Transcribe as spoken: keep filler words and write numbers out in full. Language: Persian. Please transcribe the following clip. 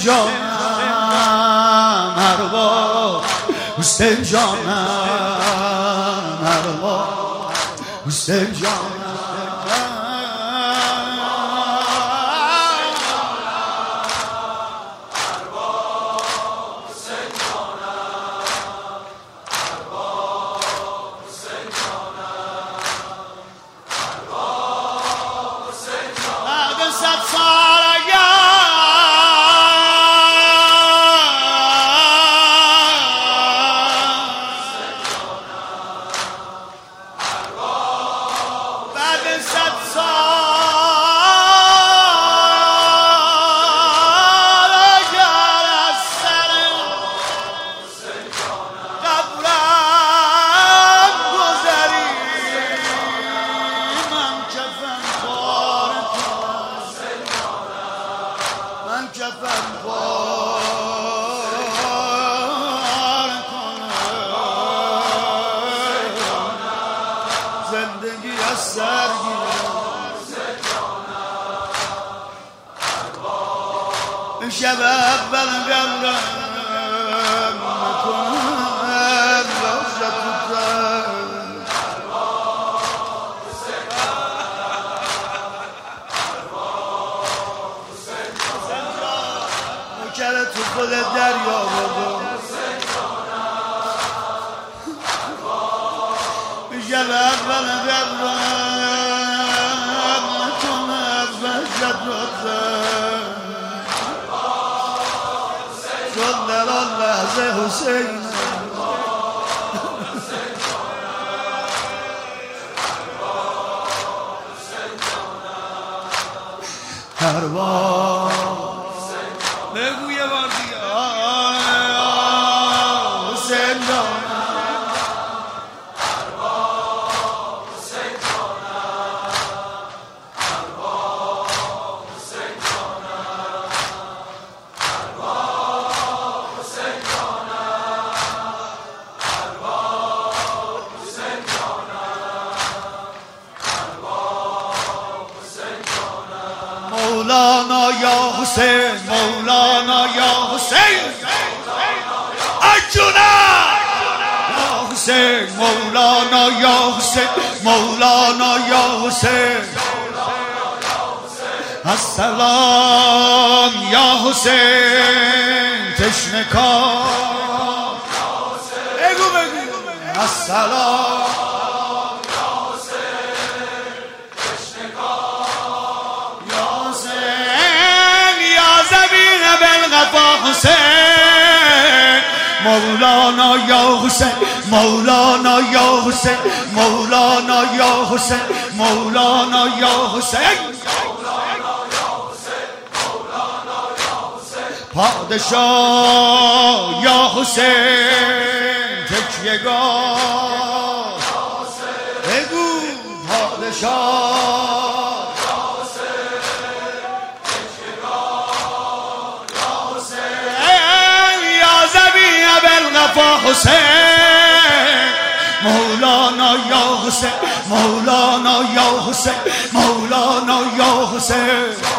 جانم ارواح حسین جانم ارواح حسین جانم زندگی از سر گیرم شب اول قبرم نکنم باشد بودم نکره تو خود دریا بودم شب اول قبرم نکنم باشد بودم چون در آن لحظه حسین ارواح بگو یه بار دیگه حسین جانم مولانا یا حسین مولانا یا حسین اجونا یا حسین مولانا یا حسین مولانا یا حسین السلام یا حسین تشنکار بگو بگو السلام حسین مولانا یا حسین مولانا یا حسین مولانا یا حسین مولانا یا حسین پادشاه یا حسین تکیه‌گاه بگو پادشاه حسین مولانا یا حسین مولانا یا حسین مولانا یا حسین